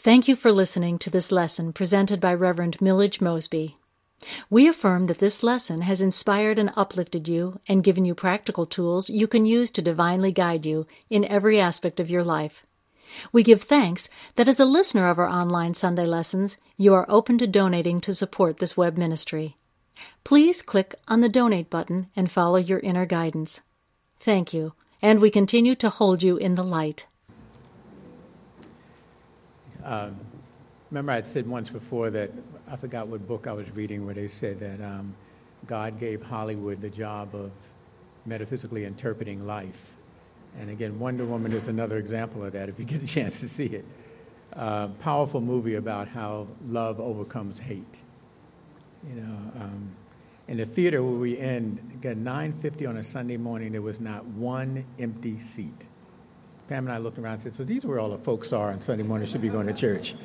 Thank you for listening to this lesson presented by Reverend Millage Mosby. We affirm that this lesson has inspired and uplifted you and given you practical tools you can use to divinely guide you in every aspect of your life. We give thanks that as a listener of our online Sunday lessons, you are open to donating to support this web ministry. Please click on the donate button and follow your inner guidance. Thank you, and we continue to hold you in the light. Remember I had said once before that, I forgot what book I was reading, where they said that God gave Hollywood the job of metaphysically interpreting life. And again, Wonder Woman is another example of that, if you get a chance to see it. Powerful movie about how love overcomes hate. In the theater where we in, got 9:50 on a Sunday morning, there was not one empty seat. Pam and I looked around and said, so these are where all the folks are on Sunday morning, should be going to church.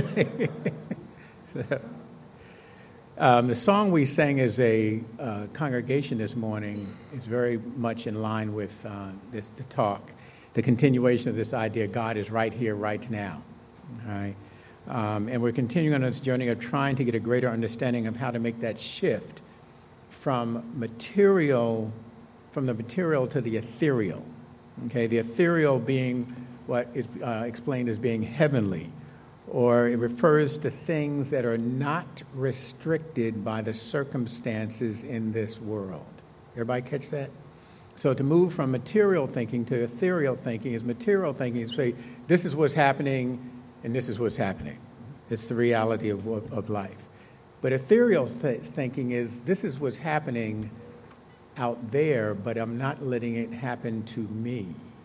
The song we sang as a congregation this morning is very much in line with the talk, the continuation of this idea, God is right here, right now. All right? And we're continuing on this journey of trying to get a greater understanding of how to make that shift from the material to the ethereal. Okay, the ethereal being what is explained as being heavenly, or it refers to things that are not restricted by the circumstances in this world. Everybody catch that? So to move from material thinking to ethereal thinking is material thinking is say, this is what's happening and this is what's happening. It's the reality of life. But ethereal thinking is, this is what's happening out there, but I'm not letting it happen to me.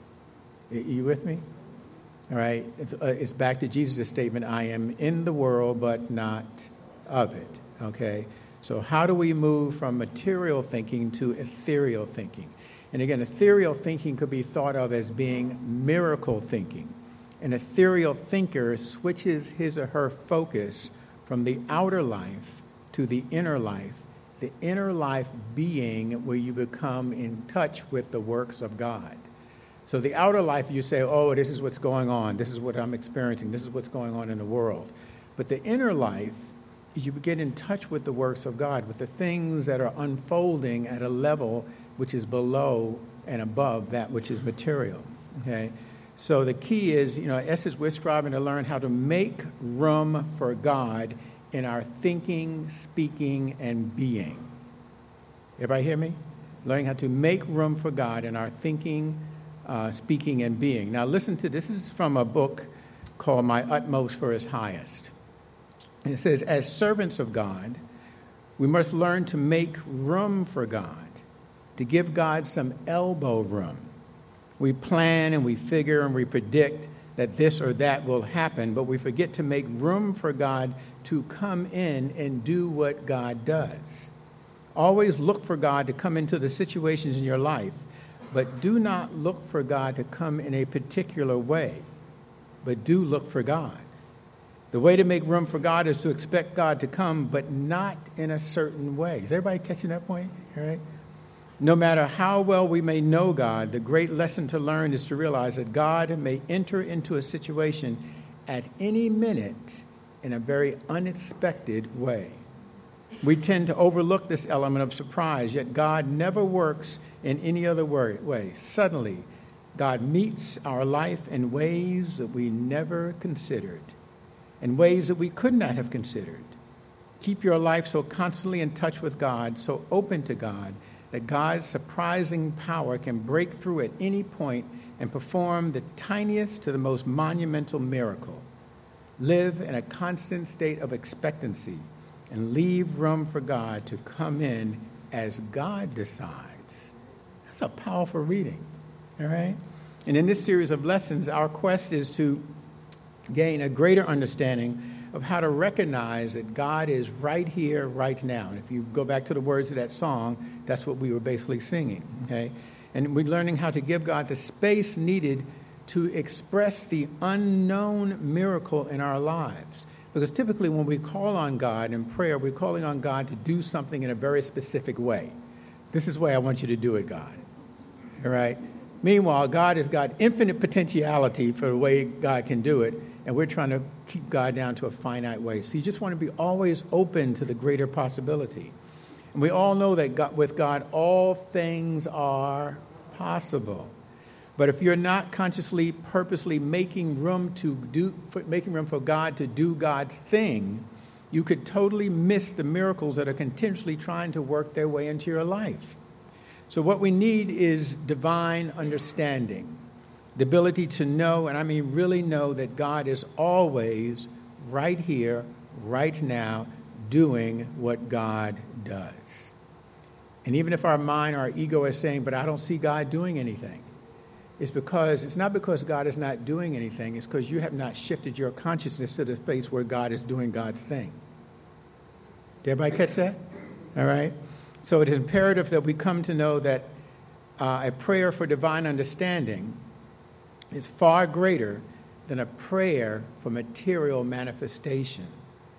Are you with me? All right? It's back to Jesus' statement, I am in the world, but not of it. Okay? So how do we move from material thinking to ethereal thinking? And again, ethereal thinking could be thought of as being miracle thinking. An ethereal thinker switches his or her focus from the outer life to the inner life. The inner life being where you become in touch with the works of God. So the outer life, you say, oh, this is what's going on. This is what I'm experiencing. This is what's going on in the world. But the inner life is you get in touch with the works of God, with the things that are unfolding at a level which is below and above that which is material. Okay? So the key is, essence, we're striving to learn how to make room for God in our thinking, speaking, and being. Everybody hear me? Learning how to make room for God in our thinking, speaking, and being. Now listen to this. This is from a book called My Utmost for His Highest. And it says, as servants of God, we must learn to make room for God, to give God some elbow room. We plan and we figure and we predict that this or that will happen, but we forget to make room for God to come in and do what God does. Always look for God to come into the situations in your life, but do not look for God to come in a particular way, but do look for God. The way to make room for God is to expect God to come, but not in a certain way. Is everybody catching that point? All right? No matter how well we may know God, the great lesson to learn is to realize that God may enter into a situation at any minute in a very unexpected way. We tend to overlook this element of surprise, yet God never works in any other way. Suddenly, God meets our life in ways that we never considered, in ways that we could not have considered. Keep your life so constantly in touch with God, so open to God, that God's surprising power can break through at any point and perform the tiniest to the most monumental miracle. Live in a constant state of expectancy and leave room for God to come in as God decides. That's a powerful reading, all right? And in this series of lessons, our quest is to gain a greater understanding of how to recognize that God is right here, right now. And if you go back to the words of that song, that's what we were basically singing, okay? And we're learning how to give God the space needed to express the unknown miracle in our lives. Because typically when we call on God in prayer, we're calling on God to do something in a very specific way. This is the way I want you to do it, God. All right? Meanwhile, God has got infinite potentiality for the way God can do it. and we're trying to keep God down to a finite way. So you just want to be always open to the greater possibility. And we all know that with God, all things are possible. But if you're not consciously, purposely making room for God to do God's thing, you could totally miss the miracles that are continuously trying to work their way into your life. So what we need is divine understanding, the ability to know, and I mean really know, that God is always right here, right now, doing what God does. And even if our mind, our ego is saying, but I don't see God doing anything, it's not because God is not doing anything, it's because you have not shifted your consciousness to the space where God is doing God's thing. Did everybody catch that? All right? So it is imperative that we come to know that a prayer for divine understanding is far greater than a prayer for material manifestation.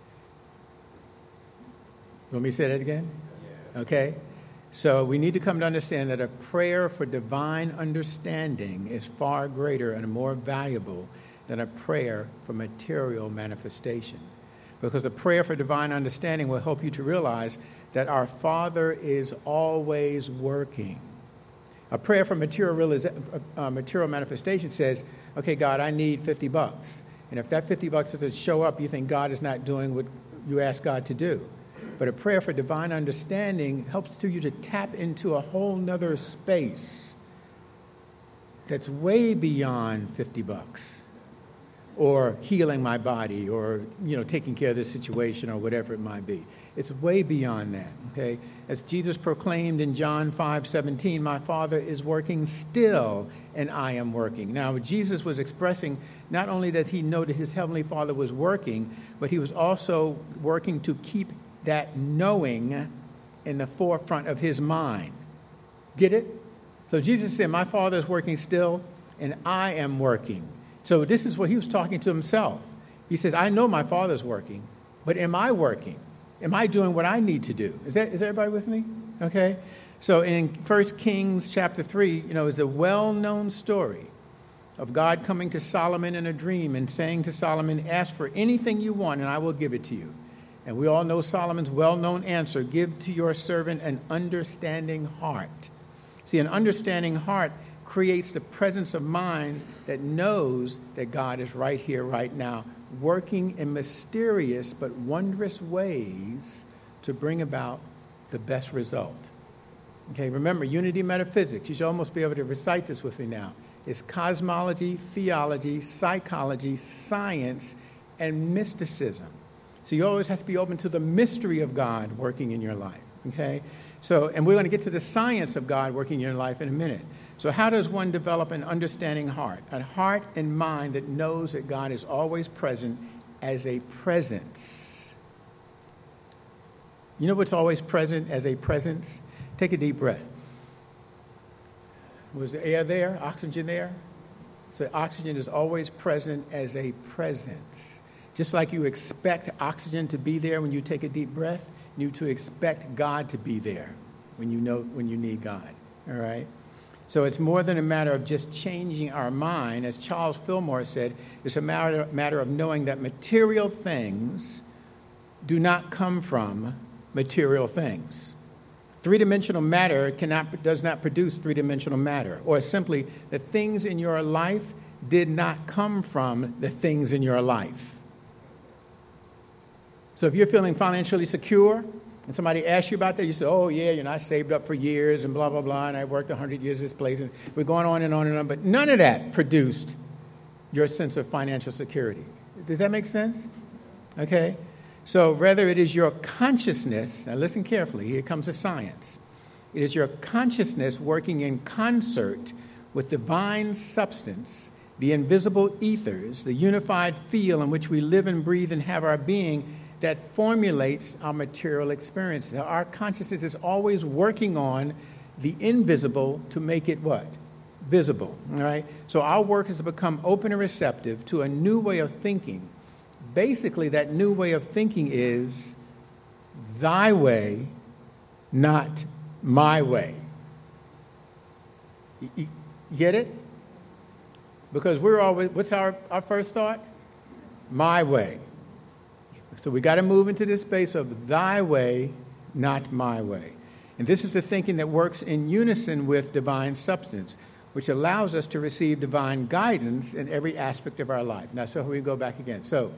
You want me to say that again? Yeah. Okay? So we need to come to understand that a prayer for divine understanding is far greater and more valuable than a prayer for material manifestation. Because a prayer for divine understanding will help you to realize that our Father is always working. A prayer for material manifestation says, okay, God, I need $50. And if that $50 doesn't show up, you think God is not doing what you asked God to do. But a prayer for divine understanding helps you to tap into a whole nother space that's way beyond $50 or healing my body or, taking care of this situation or whatever it might be. It's way beyond that, okay? As Jesus proclaimed in John 5:17, my Father is working still and I am working. Now, Jesus was expressing not only that he knew that his Heavenly Father was working, but he was also working to keep that knowing in the forefront of his mind. Get it? So Jesus said, my Father is working still, and I am working. So this is what he was talking to himself. He says, I know my Father's working, but am I working? Am I doing what I need to do? Is everybody with me? Okay. So in 1 Kings chapter 3, is a well-known story of God coming to Solomon in a dream and saying to Solomon, ask for anything you want, and I will give it to you. And we all know Solomon's well-known answer, give to your servant an understanding heart. See, an understanding heart creates the presence of mind that knows that God is right here, right now, working in mysterious but wondrous ways to bring about the best result. Okay, remember, unity metaphysics. You should almost be able to recite this with me now. It's cosmology, theology, psychology, science, and mysticism. So you always have to be open to the mystery of God working in your life, okay? So, and we're going to get to the science of God working in your life in a minute. So how does one develop an understanding heart? A heart and mind that knows that God is always present as a presence. You know what's always present as a presence? Take a deep breath. Was the air there? Oxygen there? So oxygen is always present as a presence. Just like you expect oxygen to be there when you take a deep breath, you to expect God to be there when you need God. All right? So it's more than a matter of just changing our mind. As Charles Fillmore said, it's a matter of knowing that material things do not come from material things. Three-dimensional matter does not produce three-dimensional matter. Or simply, the things in your life did not come from the things in your life. So if you're feeling financially secure and somebody asks you about that, you say, oh, yeah, I saved up for years and blah, blah, blah, and I worked 100 years at this place, and we're going on and on and on. But none of that produced your sense of financial security. Does that make sense? Okay? So whether it is your consciousness, now listen carefully, here comes the science. It is your consciousness working in concert with divine substance, the invisible ethers, the unified field in which we live and breathe and have our being, that formulates our material experience. Our consciousness is always working on the invisible to make it what? Visible. All right? So our work is to become open and receptive to a new way of thinking. Basically, that new way of thinking is thy way, not my way. You get it? Because we're always, what's our first thought? my way. So we got to move into this space of thy way, not my way. And this is the thinking that works in unison with divine substance, which allows us to receive divine guidance in every aspect of our life. Now, so we go back again. So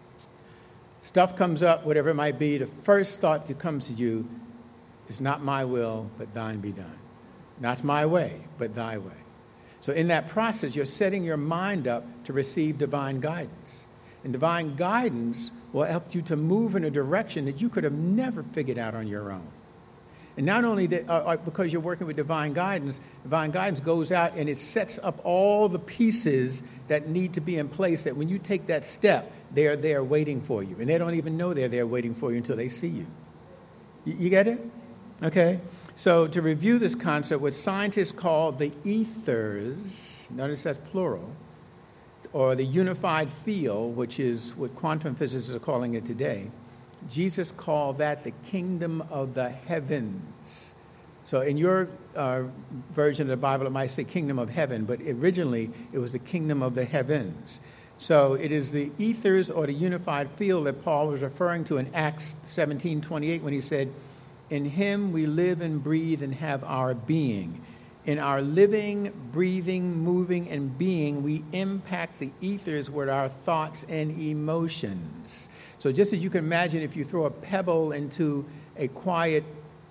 stuff comes up, whatever it might be, the first thought that comes to you is not my will, but thine be done. Not my way, but thy way. So in that process, you're setting your mind up to receive divine guidance. And divine guidance will help you to move in a direction that you could have never figured out on your own. And not only that, because you're working with divine guidance goes out and it sets up all the pieces that need to be in place, that when you take that step, they are there waiting for you. And they don't even know they're there waiting for you until they see you. You get it? Okay? So to review this concept, what scientists call the ethers, notice that's plural, or the unified field, which is what quantum physicists are calling it today, Jesus called that the kingdom of the heavens. So in your version of the Bible, it might say kingdom of heaven, but originally it was the kingdom of the heavens. So it is the ethers or the unified field that Paul was referring to in Acts 17:28 when he said, in him we live and breathe and have our being. In our living, breathing, moving, and being, we impact the ethers with our thoughts and emotions. So just as you can imagine, if you throw a pebble into a quiet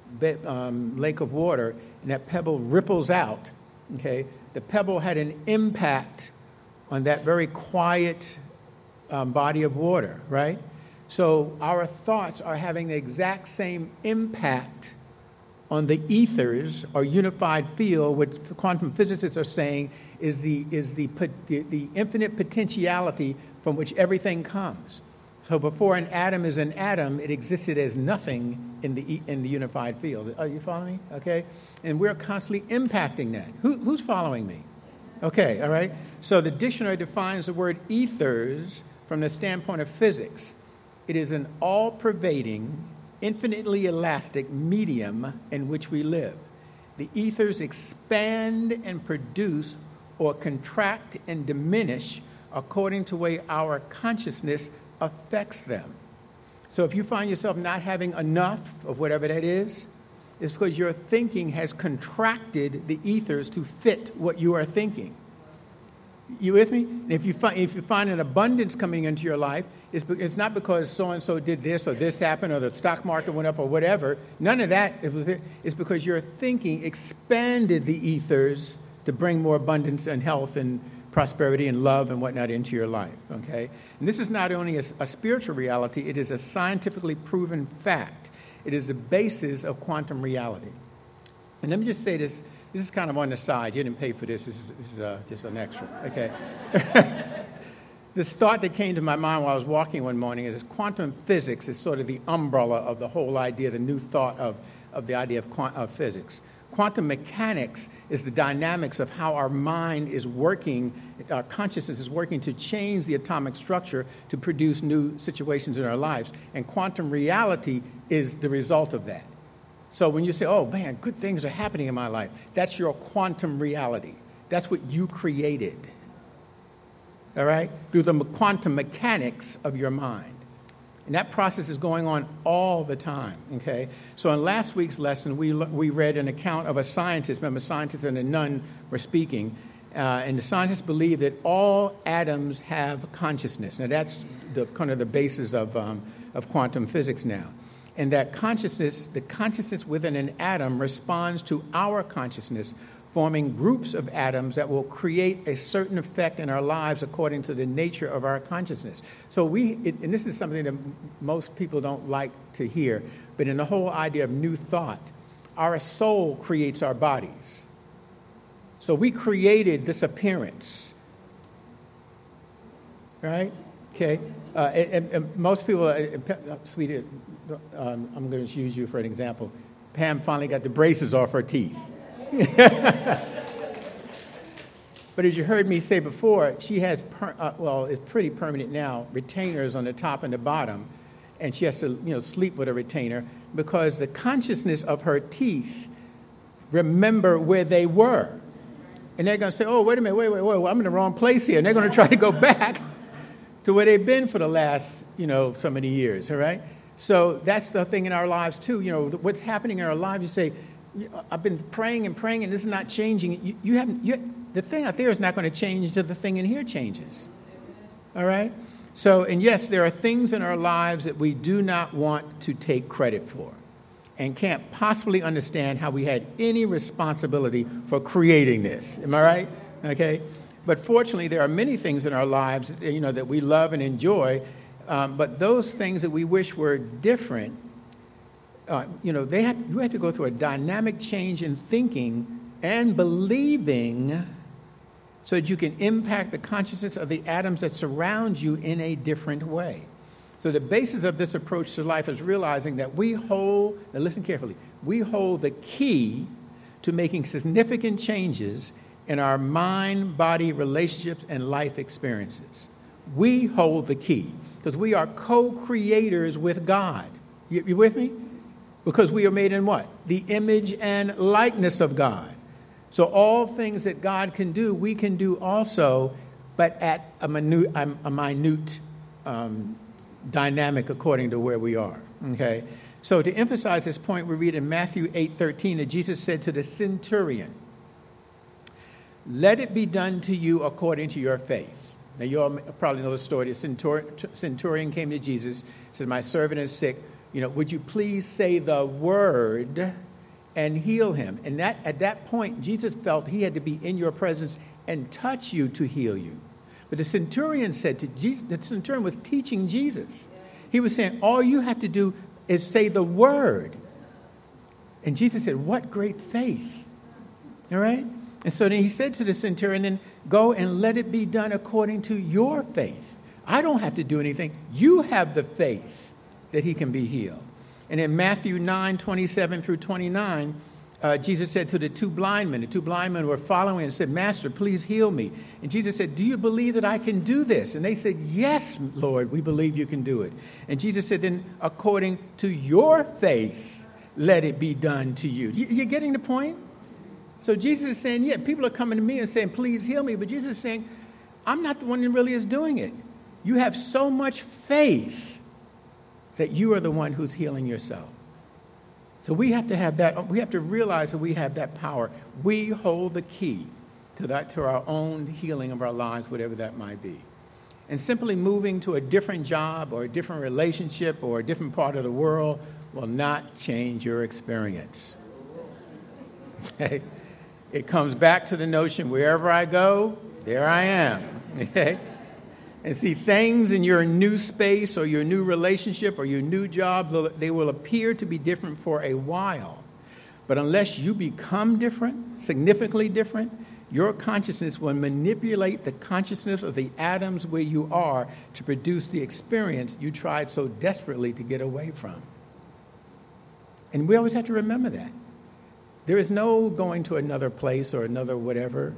lake of water, and that pebble ripples out, okay, the pebble had an impact on that very quiet body of water, right? So our thoughts are having the exact same impact on the ethers or unified field, which quantum physicists are saying is the infinite potentiality from which everything comes. So before an atom is an atom, it existed as nothing in the unified field. Are you following me? Okay, and we're constantly impacting that. Who's following me? Okay, all right. So the dictionary defines the word ethers from the standpoint of physics. It is an all-pervading, infinitely elastic medium in which we live. The ethers expand and produce or contract and diminish according to the way our consciousness affects them. So if you find yourself not having enough of whatever that is, it's because your thinking has contracted the ethers to fit what you are thinking. You with me? And if you find an abundance coming into your life, it's not because so-and-so did this or this happened or the stock market went up or whatever. None of that. It's because your thinking expanded the ethers to bring more abundance and health and prosperity and love and whatnot into your life. Okay? And this is not only a spiritual reality, it is a scientifically proven fact. It is the basis of quantum reality. And let me just say this. This is kind of on the side. You didn't pay for this. This is just an extra. Okay. This thought that came to my mind while I was walking one morning is quantum physics is sort of the umbrella of the whole idea, the new thought of the idea of physics. Quantum mechanics is the dynamics of how our mind is working, our consciousness is working to change the atomic structure to produce new situations in our lives. And quantum reality is the result of that. So when you say, oh, man, good things are happening in my life, that's your quantum reality. That's what you created. All right? Through the quantum mechanics of your mind. And that process is going on all the time, okay? So in last week's lesson, we read an account of a scientist. Remember, a scientist and a nun were speaking. And the scientists believe that all atoms have consciousness. Now, that's kind of the basis of quantum physics now. And that consciousness, the consciousness within an atom responds to our consciousness, forming groups of atoms that will create a certain effect in our lives according to the nature of our consciousness. So and this is something that most people don't like to hear, but in the whole idea of new thought, our soul creates our bodies. So we created this appearance, right? Okay. And most people, sweetie, I'm going to use you for an example. Pam finally got the braces off her teeth. But as you heard me say before, she has, it's pretty permanent now, retainers on the top and the bottom. And she has to, sleep with a retainer because the consciousness of her teeth remember where they were. And they're going to say, oh, wait a minute, wait, I'm in the wrong place here. And they're going to try to go back to where they've been for the last, so many years, all right? So that's the thing in our lives, too. What's happening in our lives, you say, I've been praying and praying, and this is not changing. The thing out there is not going to change until the thing in here changes, all right? So, and yes, there are things in our lives that we do not want to take credit for and can't possibly understand how we had any responsibility for creating this. Am I right? Okay? But fortunately, there are many things in our lives, that we love and enjoy, but those things that we wish were different, you have to go through a dynamic change in thinking and believing so that you can impact the consciousness of the atoms that surround you in a different way. So the basis of this approach to life is realizing that now listen carefully, we hold the key to making significant changes in our mind, body, relationships, and life experiences. We hold the key because we are co-creators with God. You with me? Because we are made in what? The image and likeness of God. So all things that God can do, we can do also, but at a minute dynamic according to where we are. Okay? So to emphasize this point, we read in Matthew 8:13 that Jesus said to the centurion, "Let it be done to you according to your faith." Now, you all probably know the story. The centurion came to Jesus, said, "My servant is sick. Would you please say the word and heal him?" And at that point, Jesus felt he had to be in your presence and touch you to heal you. But the centurion said to Jesus, the centurion was teaching Jesus. He was saying, all you have to do is say the word. And Jesus said, what great faith. All right? And so then he said to the centurion, then go and let it be done according to your faith. I don't have to do anything. You have the faith that he can be healed. And in Matthew 9:27 through 29, Jesus said to the two blind men were following and said, "Master, please heal me." And Jesus said, "Do you believe that I can do this?" And they said, "Yes, Lord, we believe you can do it." And Jesus said, "Then according to your faith, let it be done to you." You're getting the point? So Jesus is saying, yeah, people are coming to me and saying, "Please heal me." But Jesus is saying, I'm not the one that really is doing it. You have so much faith that you are the one who's healing yourself. So we have to have that. We have to realize that we have that power. We hold the key to our own healing of our lives, whatever that might be. And simply moving to a different job or a different relationship or a different part of the world will not change your experience. Okay? It comes back to the notion, wherever I go, there I am. Okay? And see, things in your new space or your new relationship or your new job, they will appear to be different for a while. But unless you become different, significantly different, your consciousness will manipulate the consciousness of the atoms where you are to produce the experience you tried so desperately to get away from. And we always have to remember that. There is no going to another place or another whatever.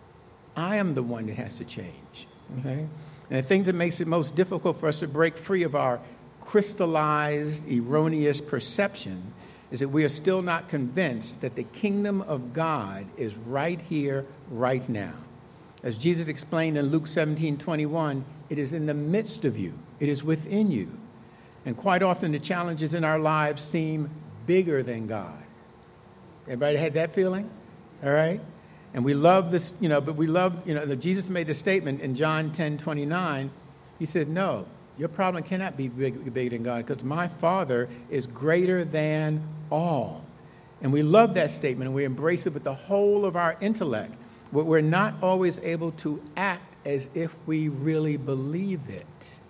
I am the one that has to change. Okay? And the thing that makes it most difficult for us to break free of our crystallized, erroneous perception is that we are still not convinced that the kingdom of God is right here, right now. As Jesus explained in Luke 17:21, it is in the midst of you. It is within you. And quite often the challenges in our lives seem bigger than God. Everybody had that feeling? All right? And we love this, but we love, that Jesus made the statement in John 10:29. He said, no, your problem cannot be bigger than God because my Father is greater than all. And we love that statement and we embrace it with the whole of our intellect. But we're not always able to act as if we really believe it.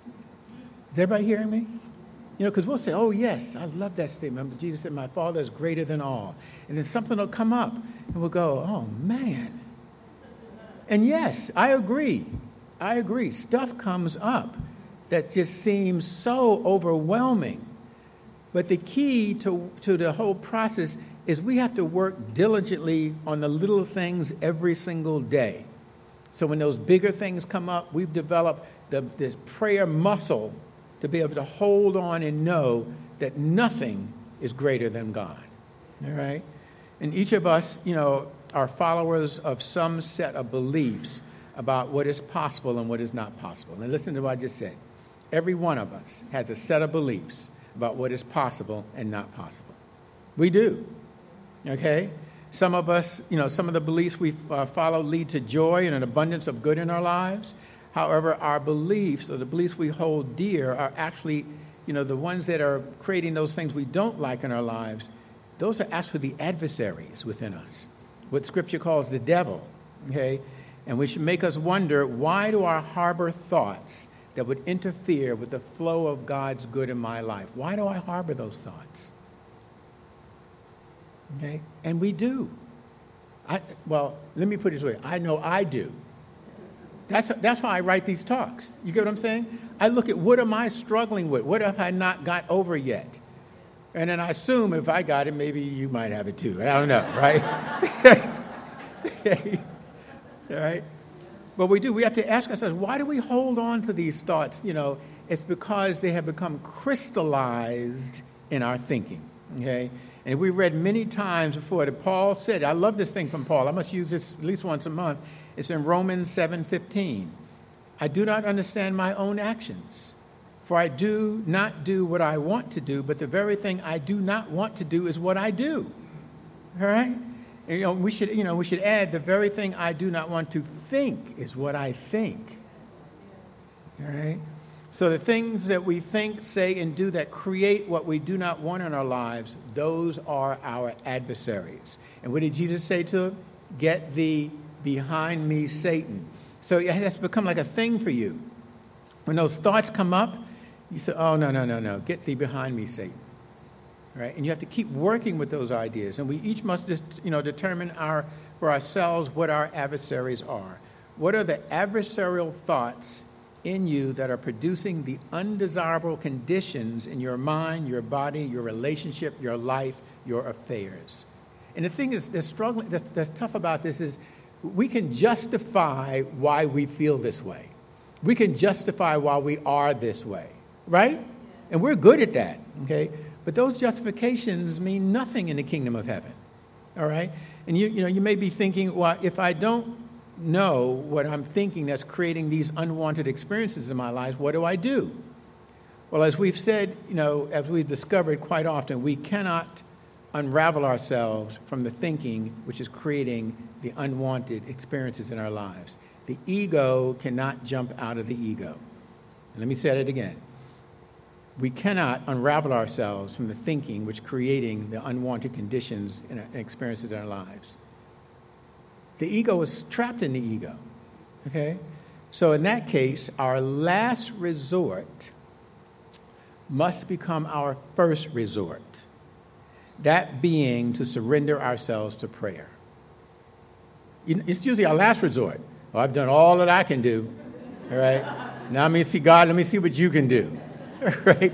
Is everybody hearing me? Because we'll say, oh, yes, I love that statement. Jesus said, my Father is greater than all. And then something will come up, and we'll go, oh, man. And yes, I agree. Stuff comes up that just seems so overwhelming. But the key to the whole process is we have to work diligently on the little things every single day. So when those bigger things come up, we've developed this prayer muscle to be able to hold on and know that nothing is greater than God. All right? And each of us, are followers of some set of beliefs. about what is possible and what is not possible. And listen to what I just said. Every one of us has a set of beliefs about what is possible and not possible. We do. Okay? Some of us, some of the beliefs we follow lead to joy and an abundance of good in our lives. However, our beliefs, or the beliefs we hold dear, are actually, the ones that are creating those things we don't like in our lives. Those are actually the adversaries within us, what Scripture calls the devil. Okay? And we should make us wonder, why do I harbor thoughts that would interfere with the flow of God's good in my life? Why do I harbor those thoughts? Okay? And we do. Let me put it this way. I know I do. That's why I write these talks. You get what I'm saying? I look at, what am I struggling with? What have I not got over yet? And then I assume if I got it, maybe you might have it too. I don't know, right? Okay. All right? But we do. We have to ask ourselves, why do we hold on to these thoughts? It's because they have become crystallized in our thinking. Okay? And we read many times before that Paul said, I love this thing from Paul. I must use this at least once a month. It's in Romans 7:15. I do not understand my own actions, for I do not do what I want to do, but the very thing I do not want to do is what I do. All right? And, we should add, the very thing I do not want to think is what I think. All right? So the things that we think, say, and do that create what we do not want in our lives, those are our adversaries. And what did Jesus say to him? Get thee behind me, Satan. So it has become like a thing for you. When those thoughts come up, you say, oh, no. Get thee behind me, Satan. Right? And you have to keep working with those ideas. And we each must determine for ourselves what our adversaries are. What are the adversarial thoughts in you that are producing the undesirable conditions in your mind, your body, your relationship, your life, your affairs? And the thing is, that's tough about this is we can justify why we feel this way. We can justify why we are this way, right? And we're good at that, okay? But those justifications mean nothing in the kingdom of heaven, all right? And you may be thinking, well, if I don't know what I'm thinking that's creating these unwanted experiences in my life, what do I do? Well, as we've said, as we've discovered quite often, we cannot unravel ourselves from the thinking which is creating the unwanted experiences in our lives. The ego cannot jump out of the ego. And let me say that again. We cannot unravel ourselves from the thinking which is creating the unwanted conditions and experiences in our lives. The ego is trapped in the ego, okay? So in that case, our last resort must become our first resort, that being to surrender ourselves to prayer. It's usually our last resort. Well, I've done all that I can do, all right? Now let me see, God, let me see what you can do, right?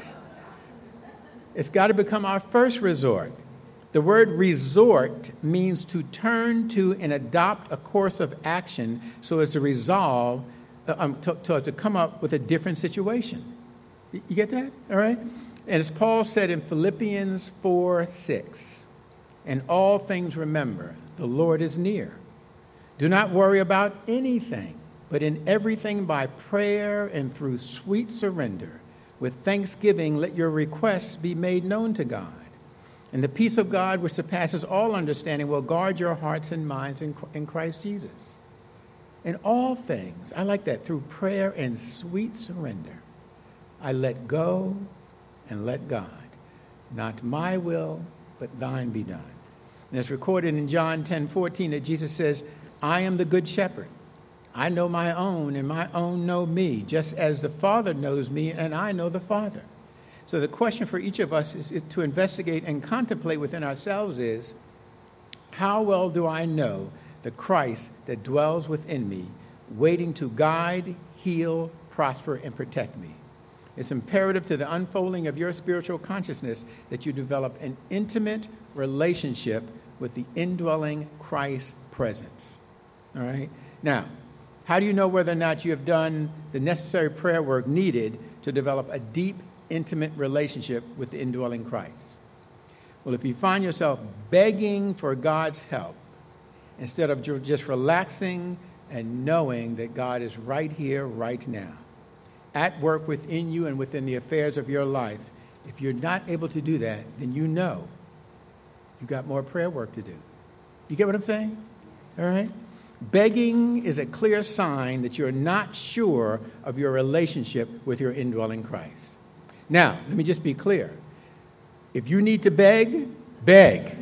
It's got to become our first resort. The word resort means to turn to and adopt a course of action so as to resolve, to come up with a different situation. You get that? All right? And as Paul said in Philippians 4:6, in all things remember, the Lord is near. Do not worry about anything, but in everything by prayer and through sweet surrender, with thanksgiving let your requests be made known to God. And the peace of God, which surpasses all understanding, will guard your hearts and minds in Christ Jesus. In all things, I like that, through prayer and sweet surrender, I let go and let God. Not my will, but thine be done. And it's recorded in John 10:14 that Jesus says, I am the good shepherd. I know my own, and my own know me, just as the Father knows me, and I know the Father. So the question for each of us is to investigate and contemplate within ourselves is, how well do I know the Christ that dwells within me, waiting to guide, heal, prosper, and protect me? It's imperative to the unfolding of your spiritual consciousness that you develop an intimate relationship with the indwelling Christ presence. All right? Now, how do you know whether or not you have done the necessary prayer work needed to develop a deep, intimate relationship with the indwelling Christ? Well, if you find yourself begging for God's help instead of just relaxing and knowing that God is right here, right now, at work within you and within the affairs of your life. If you're not able to do that, then you know you got more prayer work to do. You get what I'm saying? All right? Begging is a clear sign that you're not sure of your relationship with your indwelling Christ. Now, let me just be clear. If you need to beg, beg.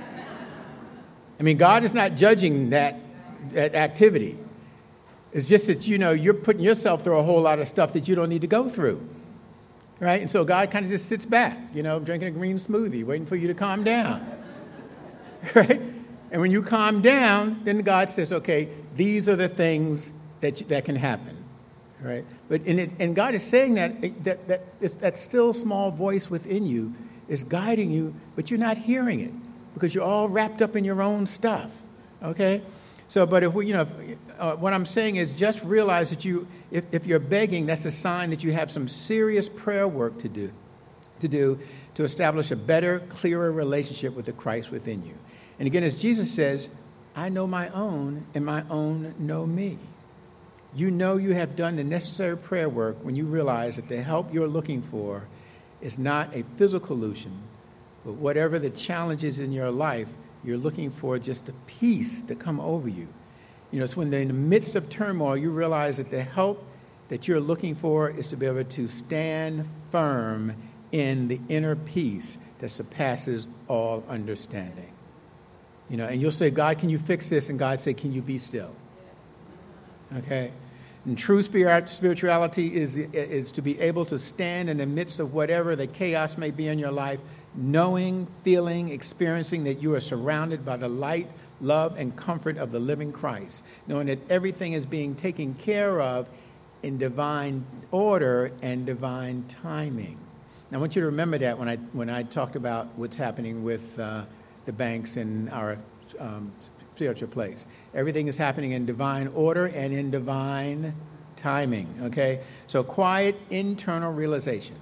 I mean, God is not judging that activity. It's just that, you're putting yourself through a whole lot of stuff that you don't need to go through. Right? And so God kind of just sits back, drinking a green smoothie, waiting for you to calm down. Right? And when you calm down, then God says, okay, these are the things that can happen. Right? And God is saying that still small voice within you is guiding you, but you're not hearing it because you're all wrapped up in your own stuff. Okay? So, but if what I'm saying is just realize that if you're begging, that's a sign that you have some serious prayer work to do to establish a better, clearer relationship with the Christ within you. And again, as Jesus says, I know my own, and my own know me. You know you have done the necessary prayer work when you realize that the help you're looking for is not a physical solution, but whatever the challenges in your life, you're looking for just a peace to come over you. It's when in the midst of turmoil, you realize that the help that you're looking for is to be able to stand firm in the inner peace that surpasses all understanding. And you'll say, God, can you fix this? And God say, can you be still? Okay? And true spirituality is to be able to stand in the midst of whatever the chaos may be in your life, knowing, feeling, experiencing that you are surrounded by the light, love, and comfort of the living Christ, knowing that everything is being taken care of in divine order and divine timing. Now, I want you to remember that when I talked about what's happening with the banks in our spiritual place. Everything is happening in divine order and in divine timing, okay? So quiet internal realization,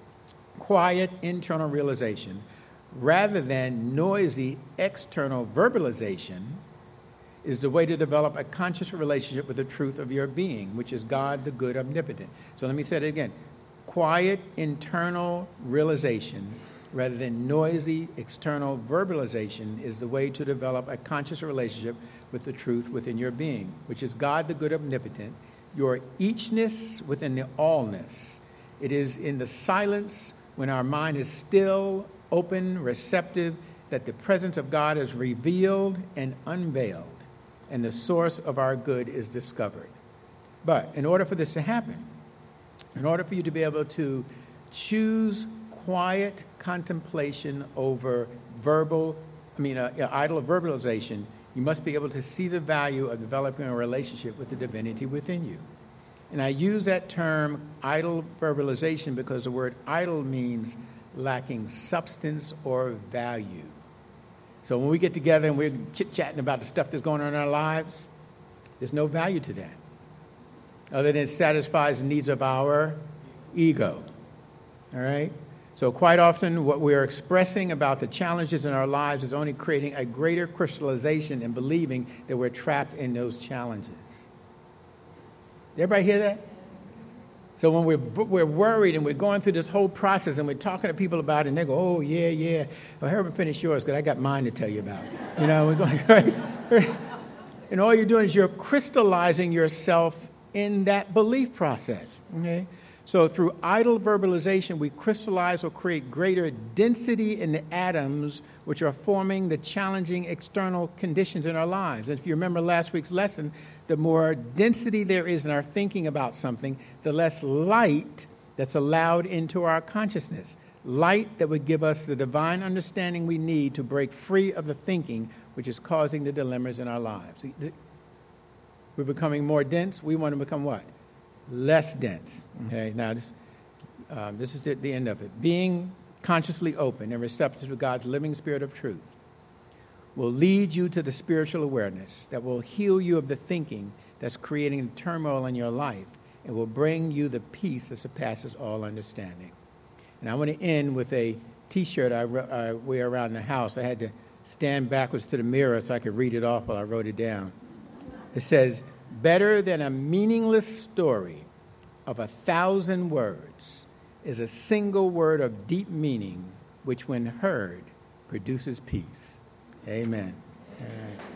rather than noisy external verbalization, is the way to develop a conscious relationship with the truth of your being, which is God, the good omnipotent. So let me say it again. Quiet internal realization rather than noisy external verbalization is the way to develop a conscious relationship with the truth within your being, which is God, the good omnipotent, your eachness within the allness. It is in the silence when our mind is still, open, receptive, that the presence of God is revealed and unveiled, and the source of our good is discovered. But in order for this to happen, in order for you to be able to choose quiet contemplation over idle verbalization, you must be able to see the value of developing a relationship with the divinity within you. And I use that term idle verbalization because the word idle means lacking substance or value. So when we get together and we're chit-chatting about the stuff that's going on in our lives, there's no value to that, other than it satisfies the needs of our ego. All right? So quite often what we're expressing about the challenges in our lives is only creating a greater crystallization and believing that we're trapped in those challenges. Everybody hear that? So when we're worried and we're going through this whole process and we're talking to people about it and they go, oh, yeah. Well, Herbert, finish yours because I got mine to tell you about. We're going, right? And all you're doing is you're crystallizing yourself in that belief process, okay? So through idle verbalization, we crystallize or create greater density in the atoms which are forming the challenging external conditions in our lives. And if you remember last week's lesson, the more density there is in our thinking about something, the less light that's allowed into our consciousness. Light that would give us the divine understanding we need to break free of the thinking which is causing the dilemmas in our lives. We're becoming more dense. We want to become what? Less dense. Okay, now this is the end of it. Being consciously open and receptive to God's living spirit of truth will lead you to the spiritual awareness that will heal you of the thinking that's creating turmoil in your life and will bring you the peace that surpasses all understanding. And I want to end with a T-shirt I wear around the house. I had to stand backwards to the mirror so I could read it off while I wrote it down. It says, Better than a meaningless story of 1,000 words is a single word of deep meaning, which when heard produces peace. Amen. All right.